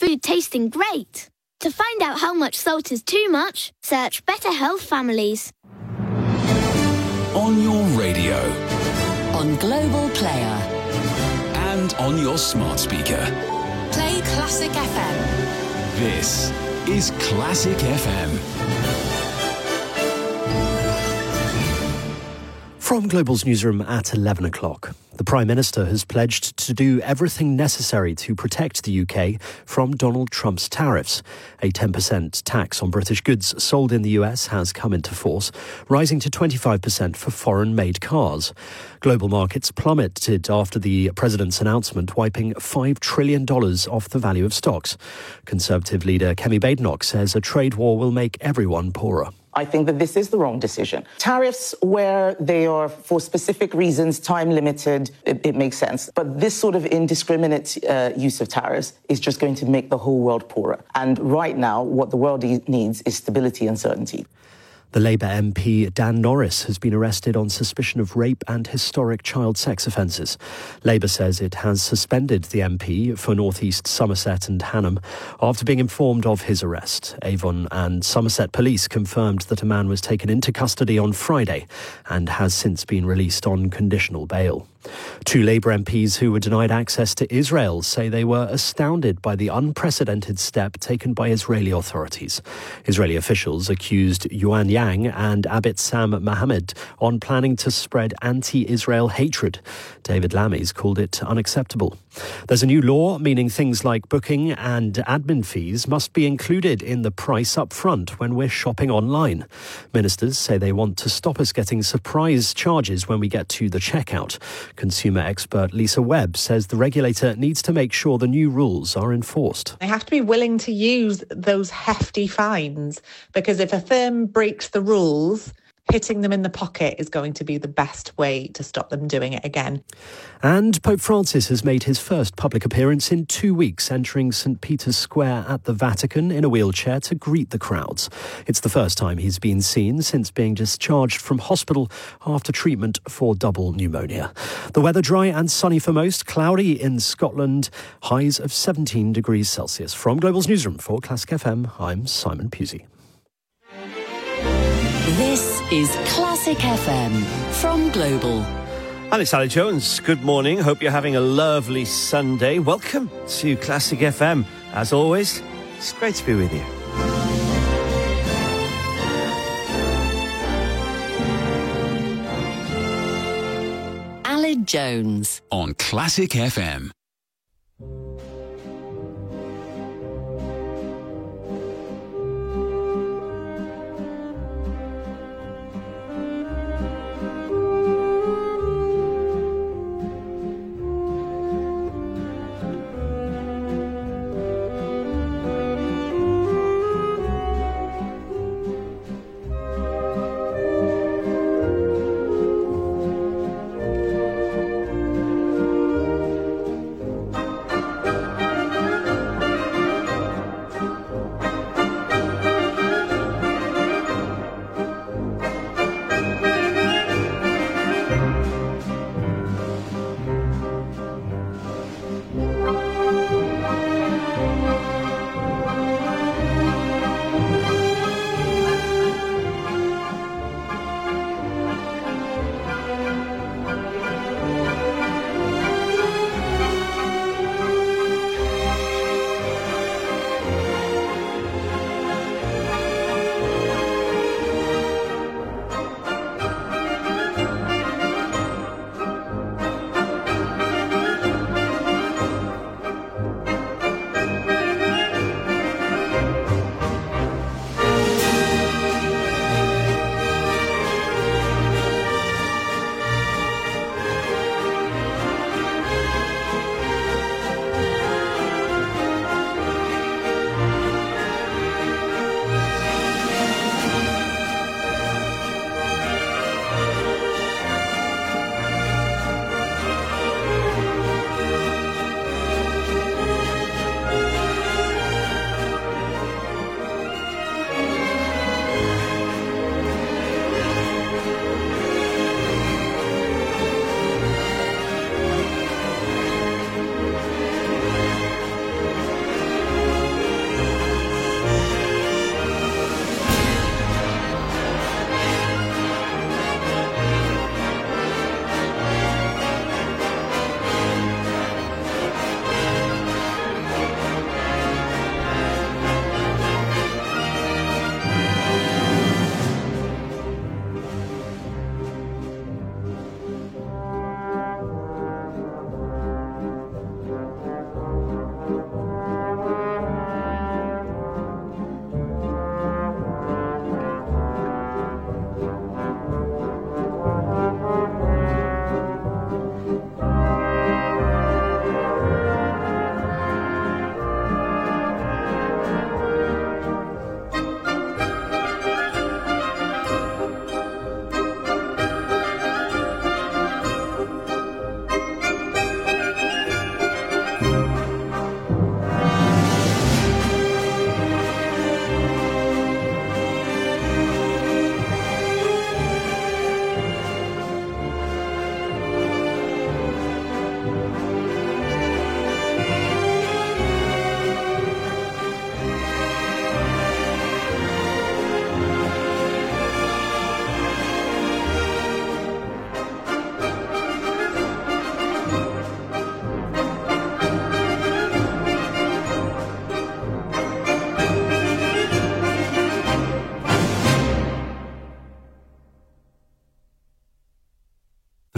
food tasting great. To find out how much salt is too much, search Better Health Families. On your radio. On Global Player. And on your smart speaker. Play Classic FM. This is Classic FM. From Global's newsroom at 11 o'clock. The Prime Minister has pledged to do everything necessary to protect the UK from Donald Trump's tariffs. A 10% tax on British goods sold in the US has come into force, rising to 25% for foreign-made cars. Global markets plummeted after the President's announcement, wiping $5 trillion off the value of stocks. Conservative leader Kemi Badenoch says a trade war will make everyone poorer. I think that this is the wrong decision. Tariffs, where they are for specific reasons, time limited, it makes sense. But this sort of indiscriminate use of tariffs is just going to make the whole world poorer. And right now, what the world needs is stability and certainty. The Labour MP Dan Norris has been arrested on suspicion of rape and historic child sex offences. Labour says it has suspended the MP for North East Somerset and Hanham after being informed of his arrest. Avon and Somerset police confirmed that a man was taken into custody on Friday and has since been released on conditional bail. Two Labour MPs who were denied access to Israel say they were astounded by the unprecedented step taken by Israeli authorities. Israeli officials accused Yuan Yang and Abid Sam Mohammed on planning to spread anti-Israel hatred. David Lammies called it unacceptable. There's a new law meaning things like booking and admin fees must be included in the price up front when we're shopping online. Ministers say they want to stop us getting surprise charges when we get to the checkout. Consumer expert Lisa Webb says the regulator needs to make sure the new rules are enforced. They have to be willing to use those hefty fines, because if a firm breaks the rules, hitting them in the pocket is going to be the best way to stop them doing it again. And Pope Francis has made his first public appearance in 2 weeks, entering St. Peter's Square at the Vatican in a wheelchair to greet the crowds. It's the first time he's been seen since being discharged from hospital after treatment for double pneumonia. The weather dry and sunny for most, cloudy in Scotland, highs of 17 degrees Celsius. From Global's newsroom for Classic FM, I'm Simon Pusey. This is Classic FM from Global. Alex Ali Jones, good morning. Hope you're having a lovely Sunday. Welcome to Classic FM. As always, it's great to be with you. Aled Jones on Classic FM.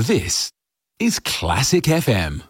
This is Classic FM.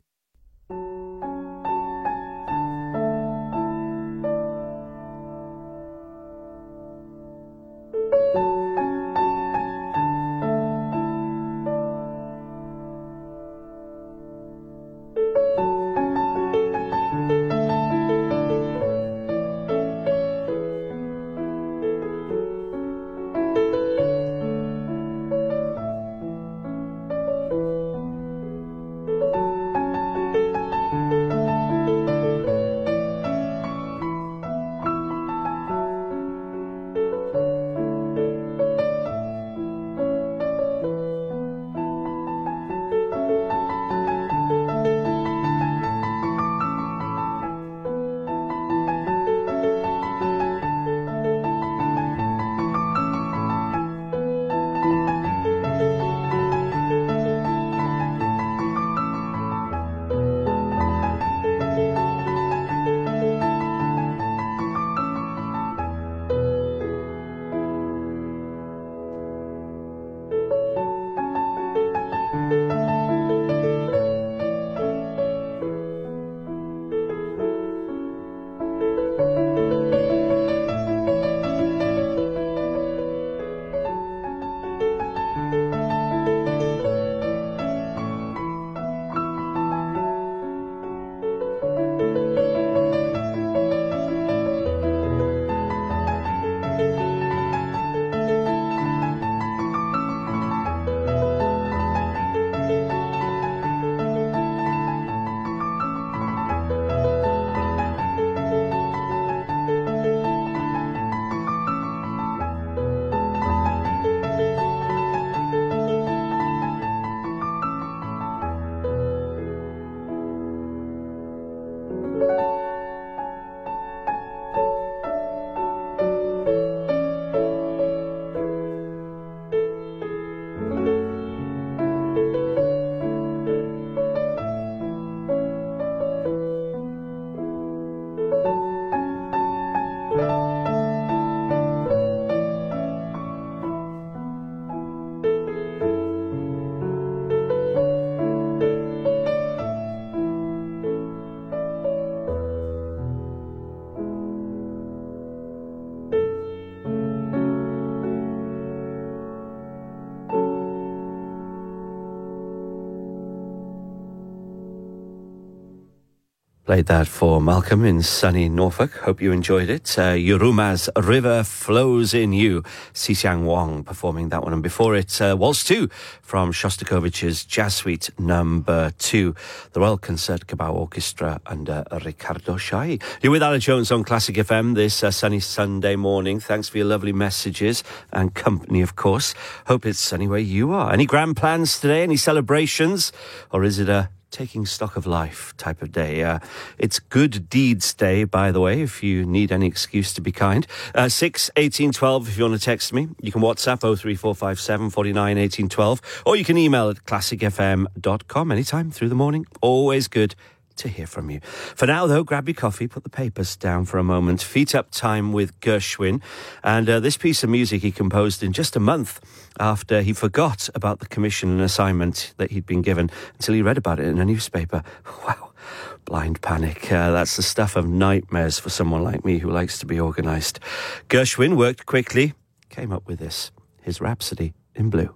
Played that for Malcolm in sunny Norfolk. Hope you enjoyed it. Yuruma's River Flows in You. Xixiang Wang performing that one. And before it, Waltz 2 from Shostakovich's Jazz Suite number 2. The Royal Concertgebouw Orchestra under Ricardo Chailly. You're with Alan Jones on Classic FM this sunny Sunday morning. Thanks for your lovely messages and company, of course. Hope it's sunny where you are. Any grand plans today? Any celebrations? Or is it a taking stock of life type of day? It's Good Deeds Day, by the way, if you need any excuse to be kind. 6 18 12 if you want to text me. You can WhatsApp 03457 49 18 12, or you can email at classicfm.com anytime through the morning. Always good to hear from you. For now, though, grab your coffee, put the papers down for a moment. Feet Up Time with Gershwin. And this piece of music he composed in just a month after he forgot about the commission and assignment that he'd been given until he read about it in a newspaper. Wow. Blind panic. That's the stuff of nightmares for someone like me who likes to be organised. Gershwin worked quickly, came up with this, his Rhapsody in Blue.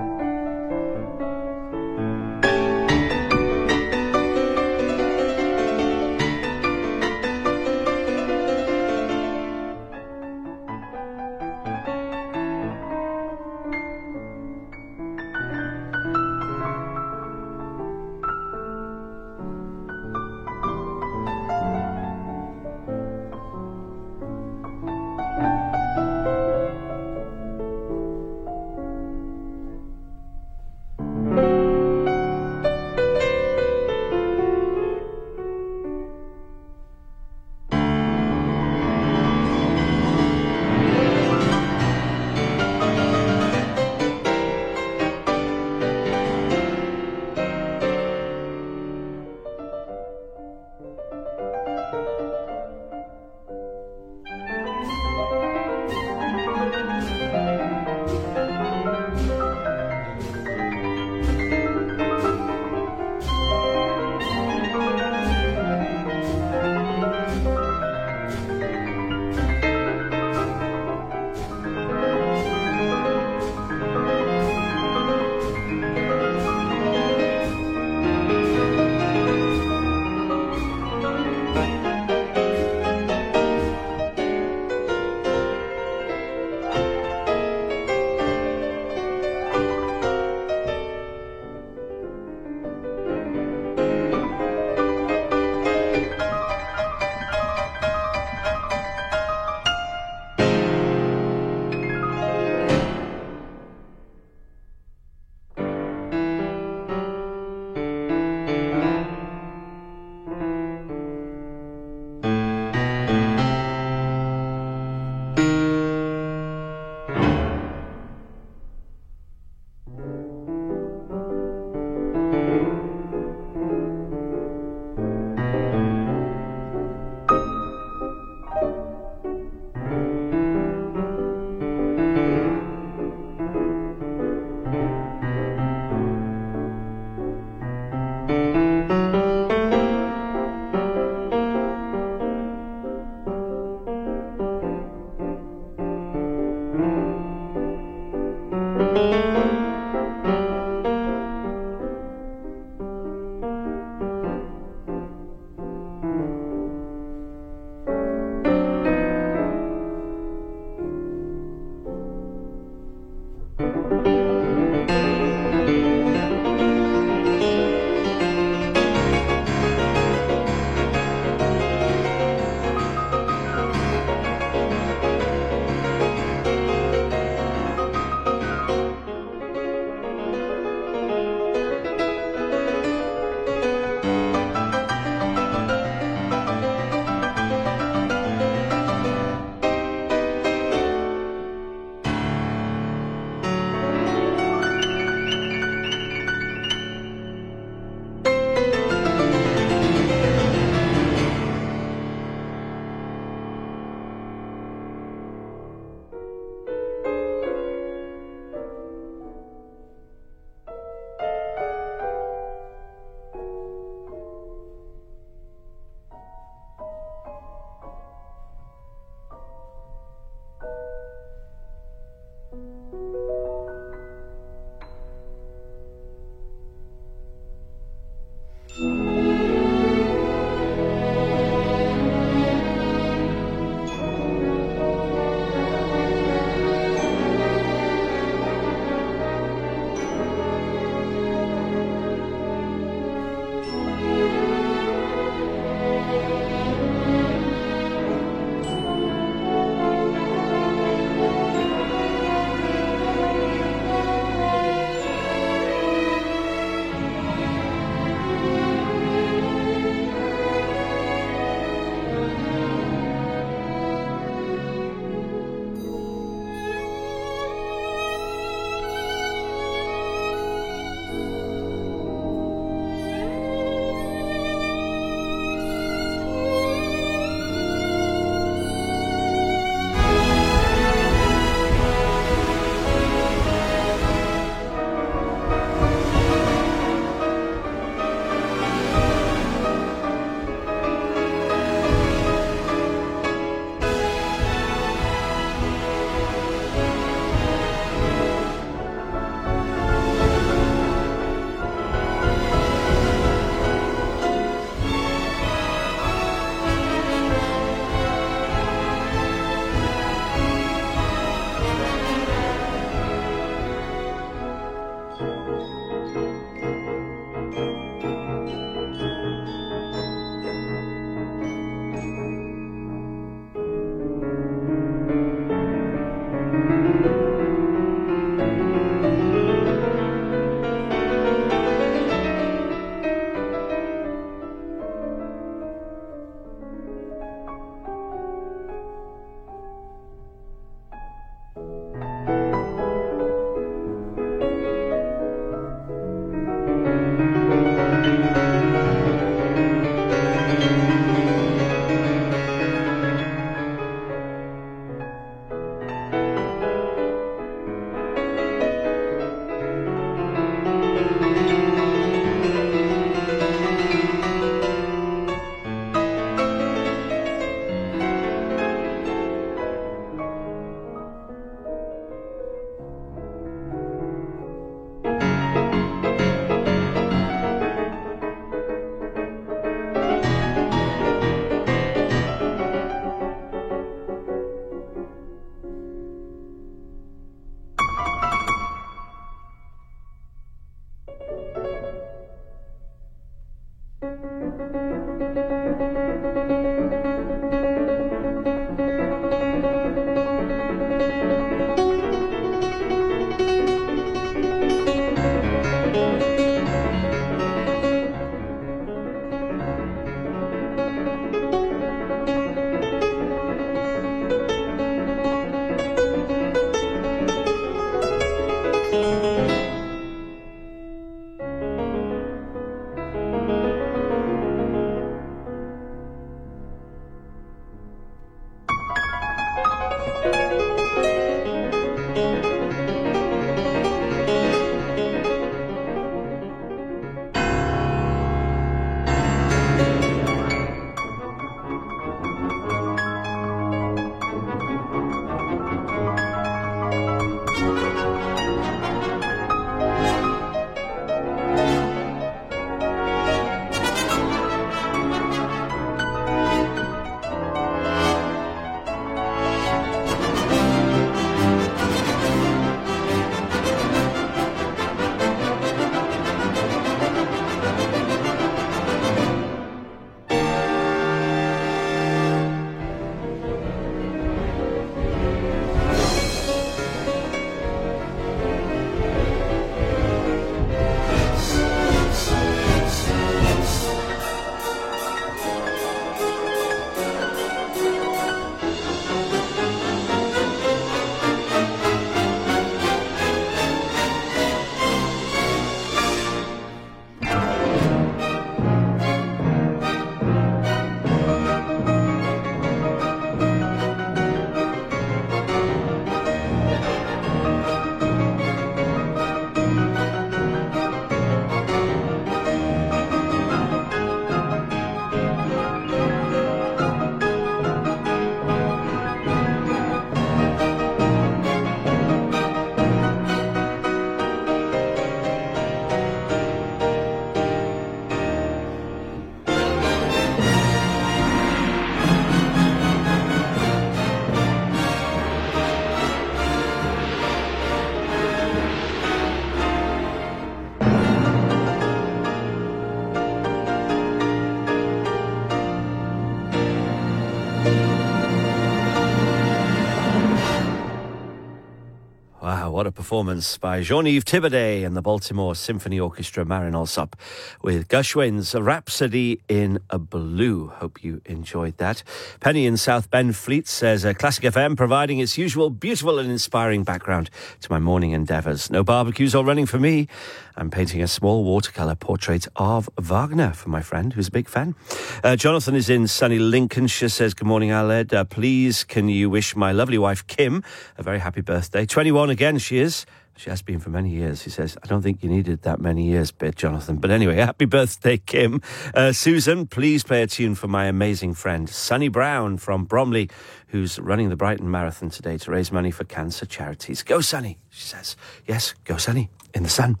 Wow, what a performance by Jean-Yves Thibaudet and the Baltimore Symphony Orchestra, Marin Alsop, with Gershwin's Rhapsody in a Blue. Hope you enjoyed that. Penny in South Benfleet says, Classic FM providing its usual beautiful and inspiring background to my morning endeavours. No barbecues or running for me. I'm painting a small watercolour portrait of Wagner for my friend, who's a big fan. Jonathan is in sunny Lincolnshire, says, good morning, Aled. Please, can you wish my lovely wife, Kim, a very happy birthday. 21 again, she is. She has been for many years. He says, I don't think you needed that many years, bit, Jonathan. But anyway, happy birthday, Kim. Susan, please play a tune for my amazing friend, Sunny Brown from Bromley, who's running the Brighton Marathon today to raise money for cancer charities. Go, Sunny, she says. Yes, go, Sunny, in the sun.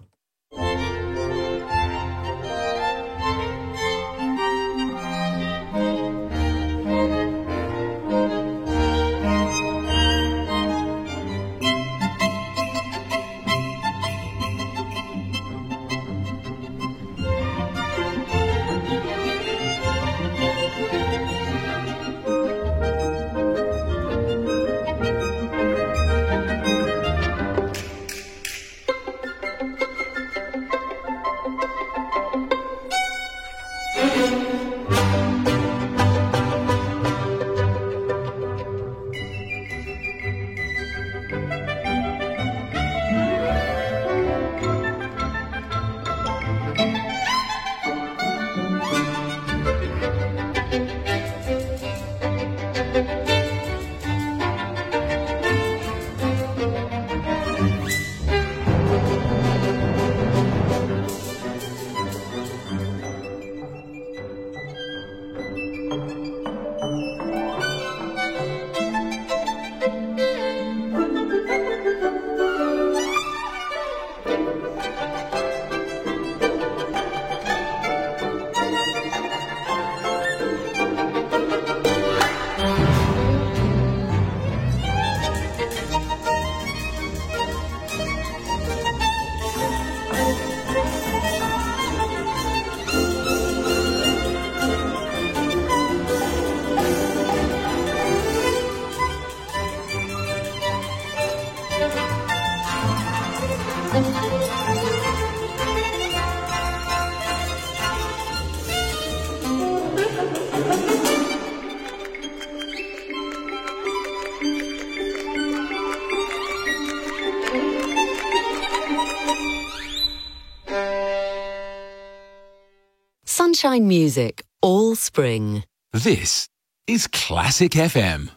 Sunshine music all spring. This is Classic FM.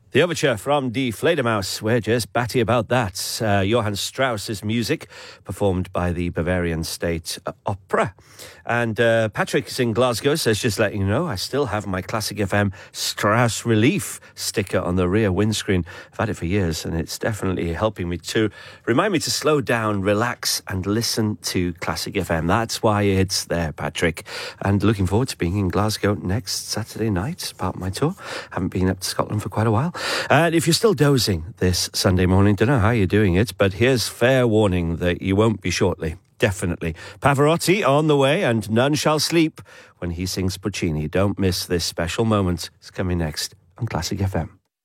The overture from Die Fledermaus. We're just batty about that. Johann Strauss's music, performed by the Bavarian State Opera. And Patrick is in Glasgow, says, just letting you know, I still have my Classic FM Strauss Relief sticker on the rear windscreen. I've had it for years, and it's definitely helping me to remind me to slow down, relax, and listen to Classic FM. That's why it's there, Patrick. And looking forward to being in Glasgow next Saturday night, part of my tour. Haven't been up to Scotland for quite a while. And if you're still dozing this Sunday morning, don't know how you're doing it, but here's fair warning that you won't be shortly. Definitely. Pavarotti on the way, and none shall sleep when he sings Puccini. Don't miss this special moment. It's coming next on Classic FM.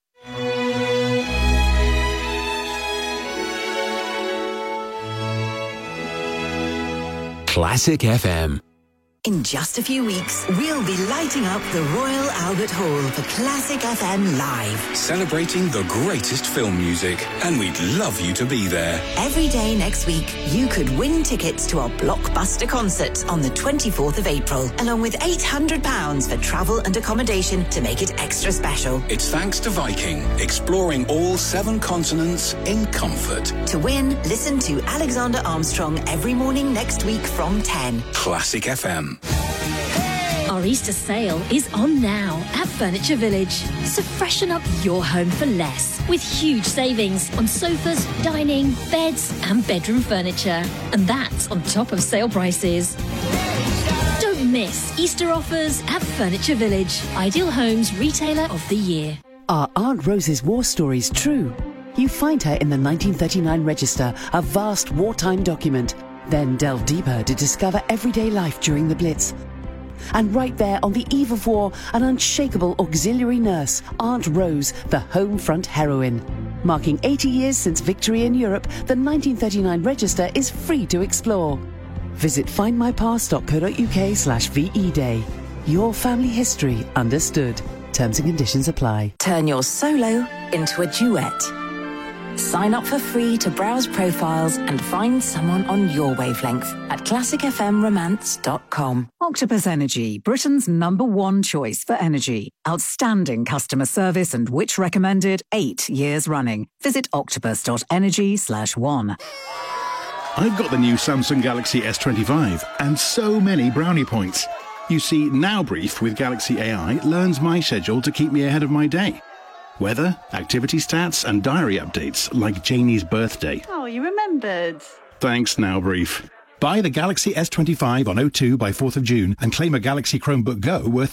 Classic FM. In just a few weeks, we'll be lighting up the Royal Albert Hall for Classic FM Live. Celebrating the greatest film music, and we'd love you to be there. Every day next week, you could win tickets to our blockbuster concert on the 24th of April, along with £800 for travel and accommodation to make it extra special. It's thanks to Viking, exploring all 7 continents in comfort. To win, listen to Alexander Armstrong every morning next week from 10. Classic FM. Our Easter sale is on now at Furniture Village. So freshen up your home for less with huge savings on sofas, dining, beds and bedroom furniture. And that's on top of sale prices. Don't miss Easter offers at Furniture Village. Ideal Homes Retailer of the Year. Are Aunt Rose's war stories true? You find her in the 1939 Register, a vast wartime document. Then delve deeper to discover everyday life during the Blitz. And right there on the eve of war, an unshakable auxiliary nurse, Aunt Rose, the home front heroine. Marking 80 years since victory in Europe, the 1939 Register is free to explore. Visit findmypast.co.uk/VE Day. Your family history understood. Terms and conditions apply. Turn your solo into a duet. Sign up for free to browse profiles and find someone on your wavelength at classicfmromance.com. Octopus Energy, Britain's #1 choice for energy. Outstanding customer service and which recommended 8 years running. Visit octopus.energy/1. I've got the new Samsung Galaxy S25 and so many brownie points. You see, Now Brief with Galaxy AI learns my schedule to keep me ahead of my day. Weather, activity stats and diary updates like Janie's birthday. Oh, you remembered. Thanks, Now Brief. Buy the Galaxy S25 on O2 by 4th of June and claim a Galaxy Chromebook Go worth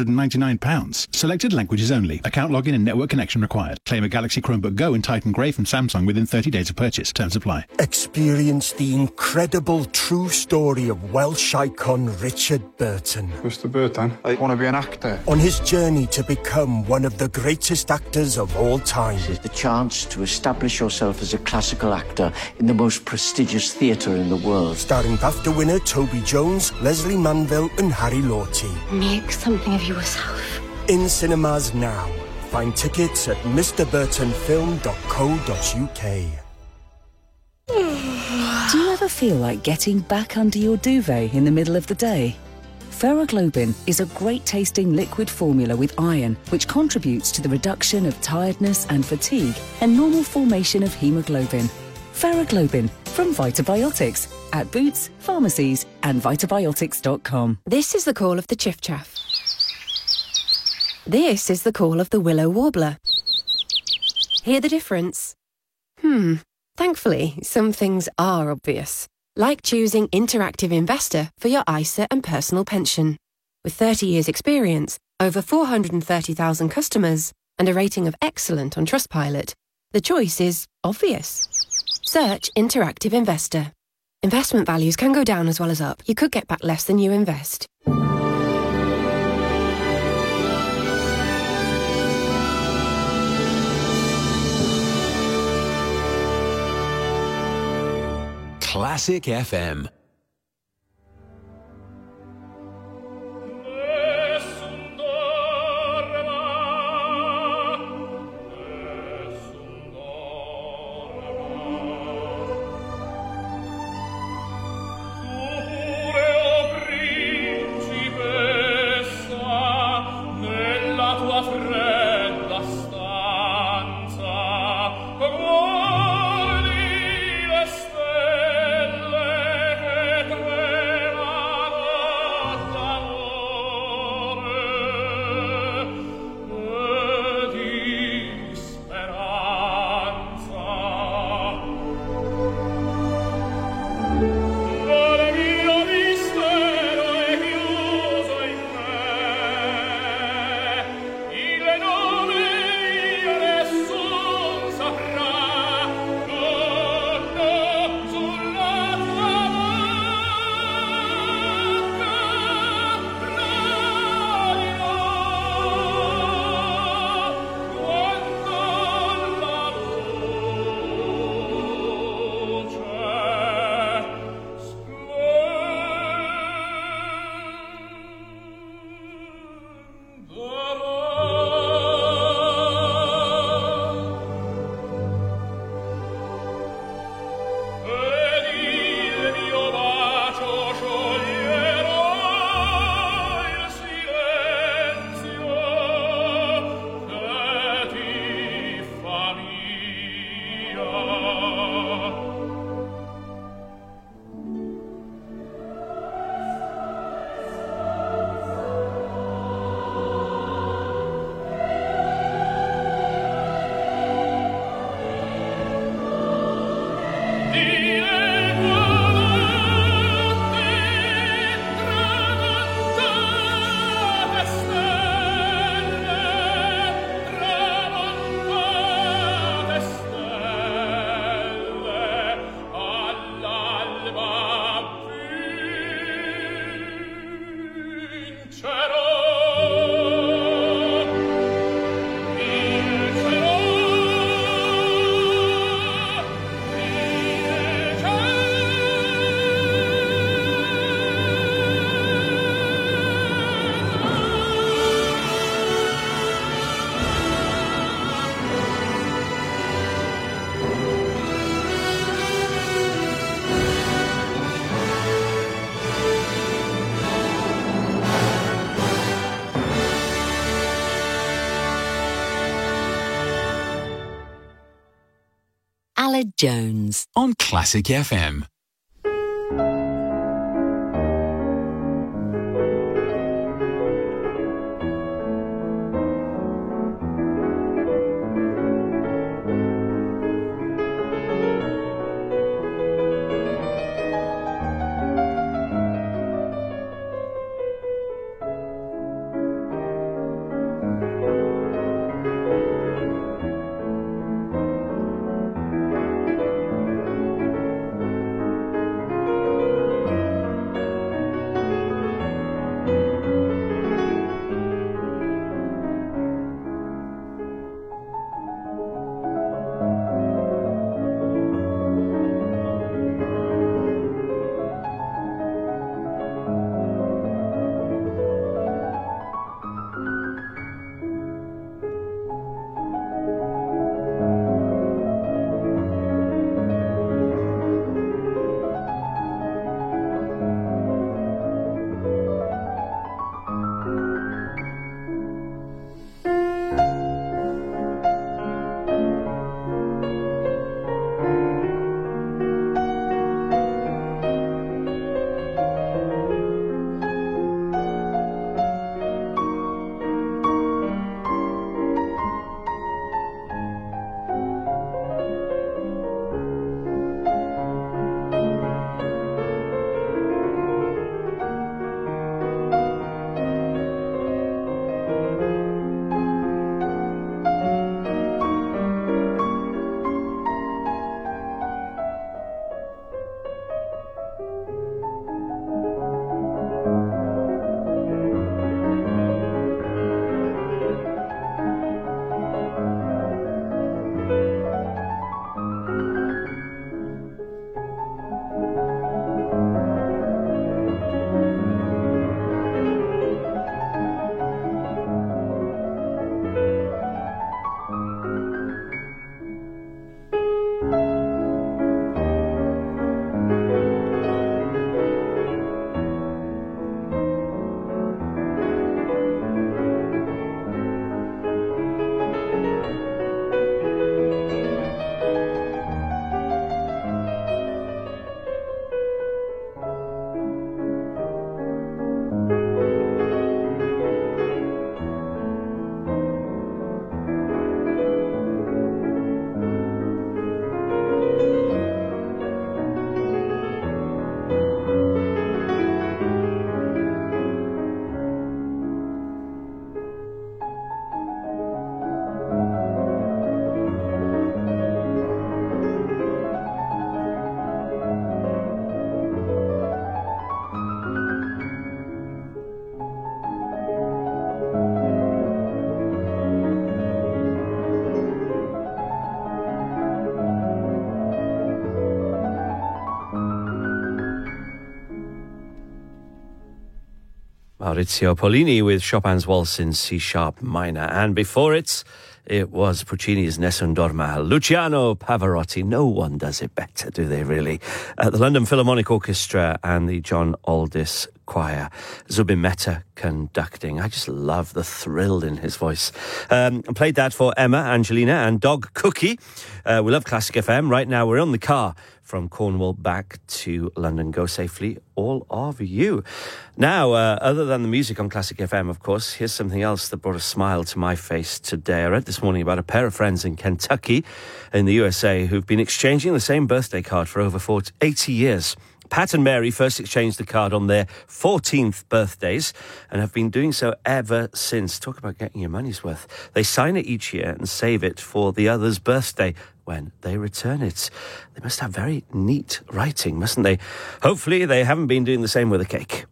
£299. Selected languages only. Account login and network connection required. Claim a Galaxy Chromebook Go in Titan Grey from Samsung within 30 days of purchase. Terms apply. Experience the incredible true story of Welsh icon Richard Burton. Mr. Burton, I want to be an actor. On his journey to become one of the greatest actors of all time. This is the chance to establish yourself as a classical actor in the most prestigious theatre in the world. Starring BAFTA winner Toby Jones, Leslie Manville and Harry Lawty. Make something of yourself. In cinemas now. Find tickets at mrburtonfilm.co.uk. Do you ever feel like getting back under your duvet in the middle of the day? Ferroglobin is a great-tasting liquid formula with iron, which contributes to the reduction of tiredness and fatigue and normal formation of haemoglobin. Ferroglobin from Vitabiotics at Boots, pharmacies and vitabiotics.com. This is the call of the chiff-chaff. This is the call of the willow warbler. Hear the difference? Thankfully, some things are obvious, like choosing Interactive Investor for your ISA and personal pension. With 30 years' experience, over 430,000 customers, and a rating of excellent on Trustpilot, the choice is obvious. Search Interactive Investor. Investment values can go down as well as up. You could get back less than you invest. Classic FM. Nella tua fredda stanza Khaled Jones. On Classic FM. Maurizio Pollini with Chopin's Waltz in C-sharp minor. And before it was Puccini's Nessun Dorma. Luciano Pavarotti. No one does it better, do they really? The London Philharmonic Orchestra and the John Aldis Choir. Zubin Mehta conducting. I just love the thrill in his voice. I played that for Emma, Angelina and Dog Cookie. We love Classic FM. Right now we're on the car from Cornwall back to London. Go safely, all of you. Now, other than the music on Classic FM, of course, here's something else that brought a smile to my face today. I read this morning about a pair of friends in Kentucky in the USA who've been exchanging the same birthday card for over 80 years. Pat and Mary first exchanged the card on their 14th birthdays and have been doing so ever since. Talk about getting your money's worth. They sign it each year and save it for the other's birthday when they return it. They must have very neat writing, mustn't they? Hopefully they haven't been doing the same with a cake.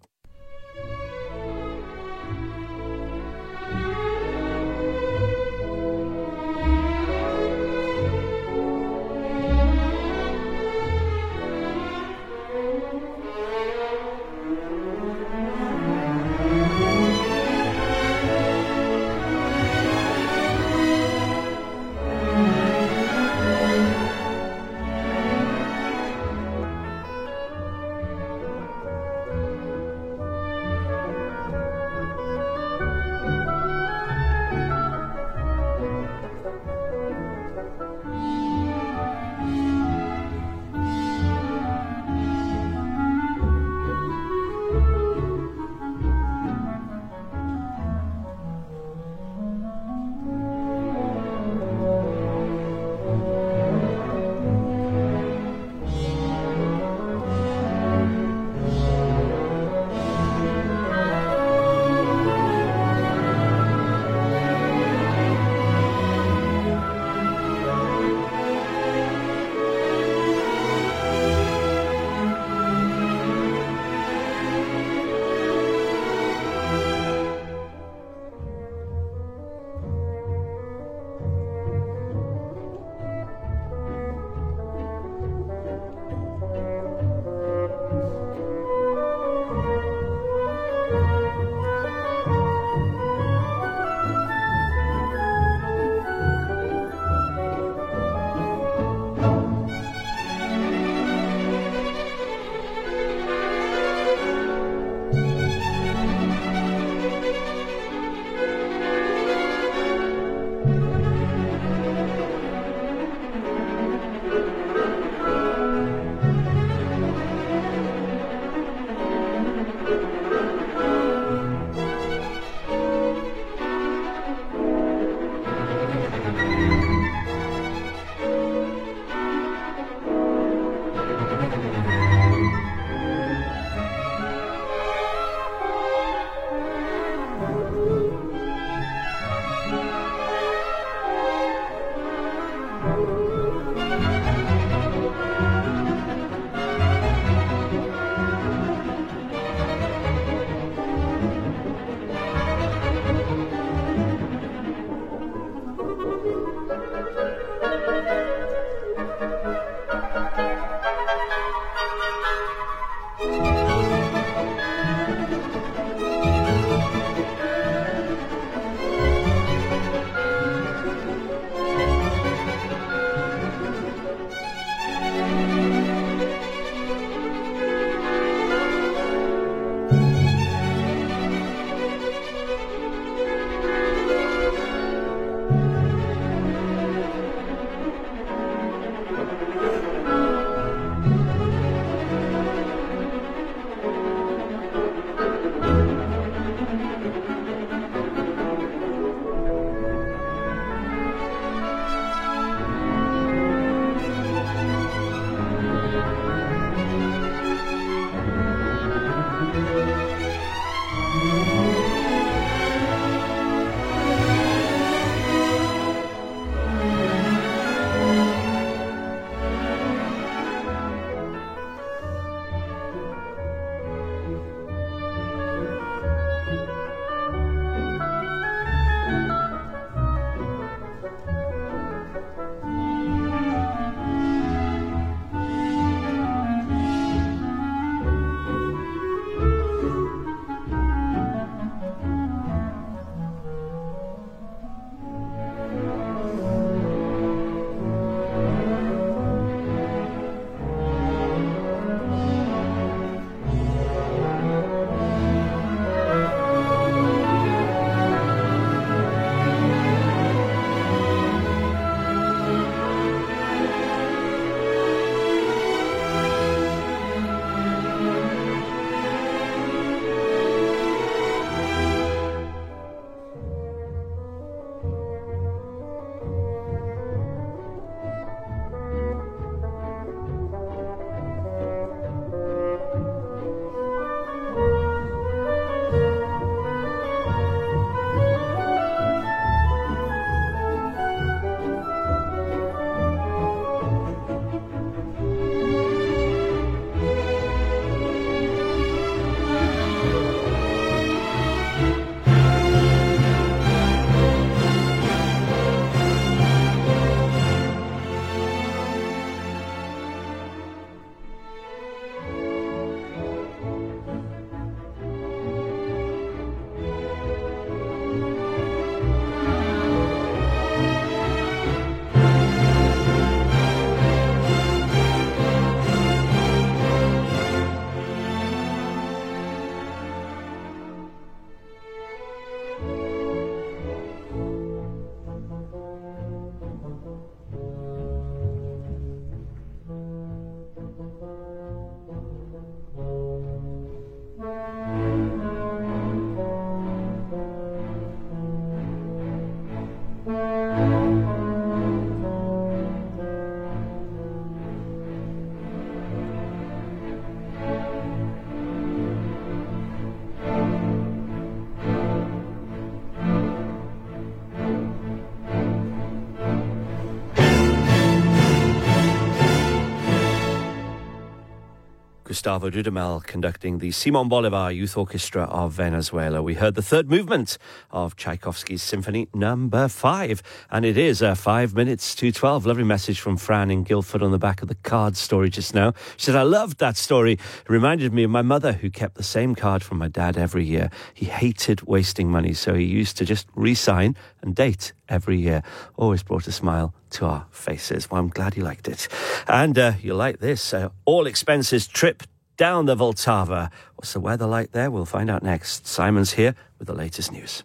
Gustavo Dudamel conducting the Simon Bolivar Youth Orchestra of Venezuela. We heard the third movement of Tchaikovsky's Symphony No. 5, and it is 5 minutes to 12. Lovely message from Fran in Guildford on the back of the card story just now. She said, I loved that story. It reminded me of my mother, who kept the same card from my dad every year. He hated wasting money, so he used to just re-sign and date every year. Always brought a smile to our faces. Well, I'm glad you liked it. And you like this. All expenses trip down the Vltava. What's the weather like there? We'll find out next. Simon's here with the latest news.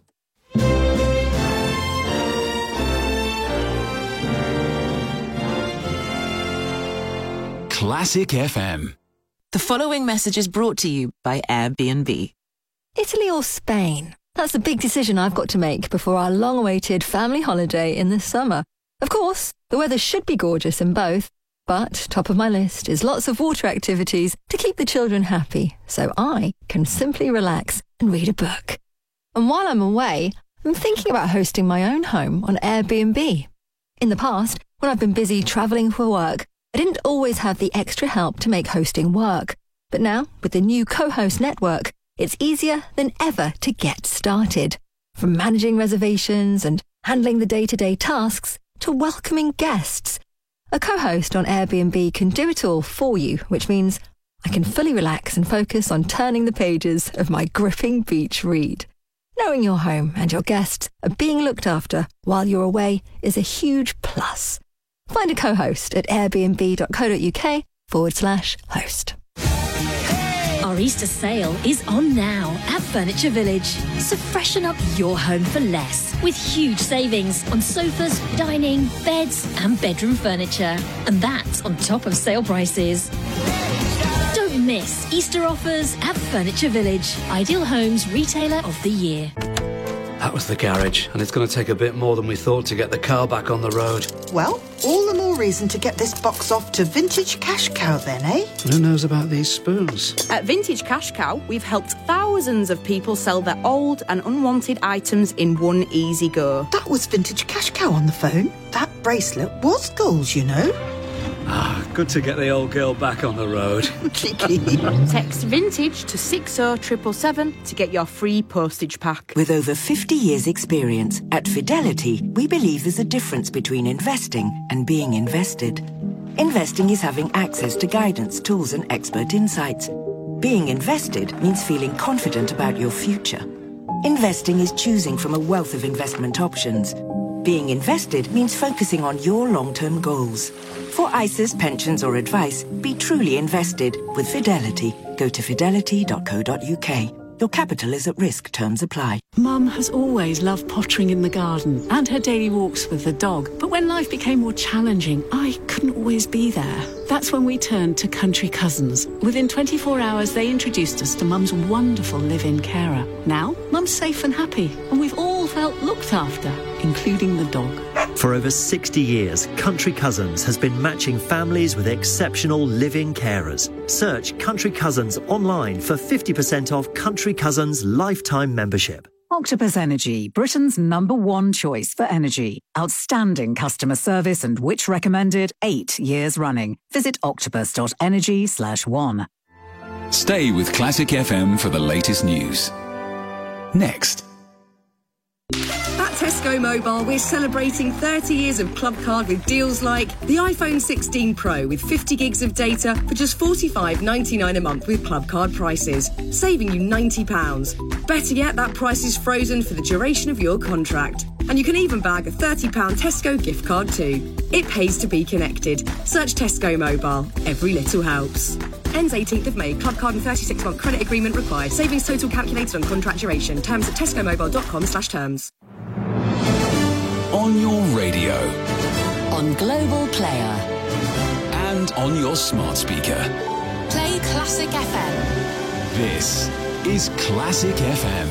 Classic FM. The following message is brought to you by Airbnb. Italy or Spain? That's a big decision I've got to make before our long-awaited family holiday in the summer. Of course, the weather should be gorgeous in both, but top of my list is lots of water activities to keep the children happy, so I can simply relax and read a book. And while I'm away, I'm thinking about hosting my own home on Airbnb. In the past, when I've been busy travelling for work, I didn't always have the extra help to make hosting work. But now, with the new co-host network, it's easier than ever to get started. From managing reservations and handling the day-to-day tasks to welcoming guests. A co-host on Airbnb can do it all for you, which means I can fully relax and focus on turning the pages of my gripping beach read. Knowing your home and your guests are being looked after while you're away is a huge plus. Find a co-host at airbnb.co.uk/host. Our Easter sale is on now at Furniture Village. So freshen up your home for less with huge savings on sofas, dining, beds and bedroom furniture. And that's on top of sale prices. Don't miss Easter offers at Furniture Village, Ideal Homes Retailer of the Year. That was the garage, and it's going to take a bit more than we thought to get the car back on the road. Well, all the more reason to get this box off to Vintage Cash Cow then, eh? Who knows about these spoons? At Vintage Cash Cow, we've helped thousands of people sell their old and unwanted items in one easy go. That was Vintage Cash Cow on the phone. That bracelet was gold, you know. Ah, good to get the old girl back on the road. Cheeky. Text VINTAGE to 60777 to get your free postage pack. With over 50 years' experience, at Fidelity, we believe there's a difference between investing and being invested. Investing is having access to guidance, tools and expert insights. Being invested means feeling confident about your future. Investing is choosing from a wealth of investment options. Being invested means focusing on your long-term goals. For ISAs, pensions or advice, be truly invested with Fidelity. Go to fidelity.co.uk. Your capital is at risk. Terms apply. Mum has always loved pottering in the garden and her daily walks with the dog. But when life became more challenging, I couldn't always be there. That's when we turned to Country Cousins. Within 24 hours, they introduced us to Mum's wonderful live-in carer. Now, Mum's safe and happy, and we've all felt looked after, including the dog. For over 60 years, Country Cousins has been matching families with exceptional live-in carers. Search Country Cousins online for 50% off Country Cousins lifetime membership. Octopus Energy, Britain's #1 choice for energy. Outstanding customer service and which recommended 8 years running. Visit octopus.energy/1. Stay with Classic FM for the latest news. Next. At Tesco Mobile, we're celebrating 30 years of Club Card with deals like the iPhone 16 Pro with 50 gigs of data for just £45.99 a month with Club Card prices, saving you £90. Better yet, that price is frozen for the duration of your contract. And you can even bag a £30 Tesco gift card too. It pays to be connected. Search Tesco Mobile. Every little helps. Ends 18th of May. Club Card and 36-month credit agreement required. Savings total calculated on contract duration. Terms at tescomobile.com/terms. On your radio. On Global Player. And on your smart speaker. Play Classic FM. This is Classic FM.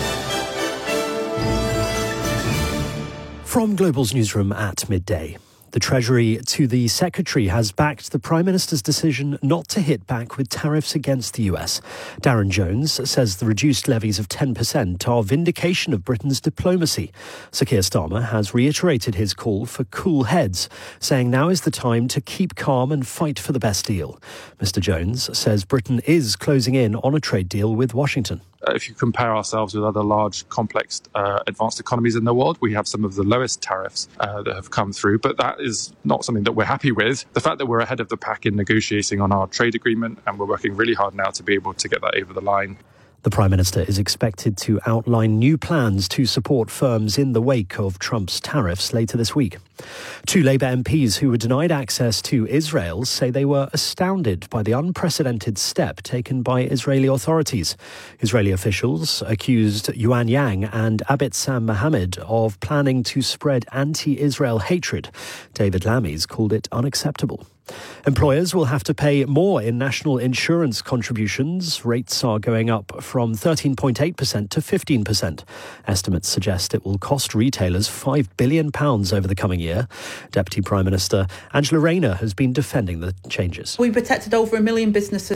From Global's newsroom at midday. The Treasury to the Secretary has backed the Prime Minister's decision not to hit back with tariffs against the US. Darren Jones says the reduced levies of 10% are vindication of Britain's diplomacy. Sir Keir Starmer has reiterated his call for cool heads, saying now is the time to keep calm and fight for the best deal. Mr Jones says Britain is closing in on a trade deal with Washington. If you compare ourselves with other large, complex, advanced economies in the world, we have some of the lowest tariffs that have come through, but that is not something that we're happy with. The fact that we're ahead of the pack in negotiating on our trade agreement, and we're working really hard now to be able to get that over the line. The Prime Minister is expected to outline new plans to support firms in the wake of Trump's tariffs later this week. 2 Labour MPs who were denied access to Israel say they were astounded by the unprecedented step taken by Israeli authorities. Israeli officials accused Yuan Yang and Abed Sam Mohammed of planning to spread anti-Israel hatred. David Lammies called it unacceptable. Employers will have to pay more in national insurance contributions. Rates are going up from 13.8% to 15%. Estimates suggest it will cost retailers £5 billion over the coming year. Deputy Prime Minister Angela Rayner has been defending the changes. We protected over 1 million businesses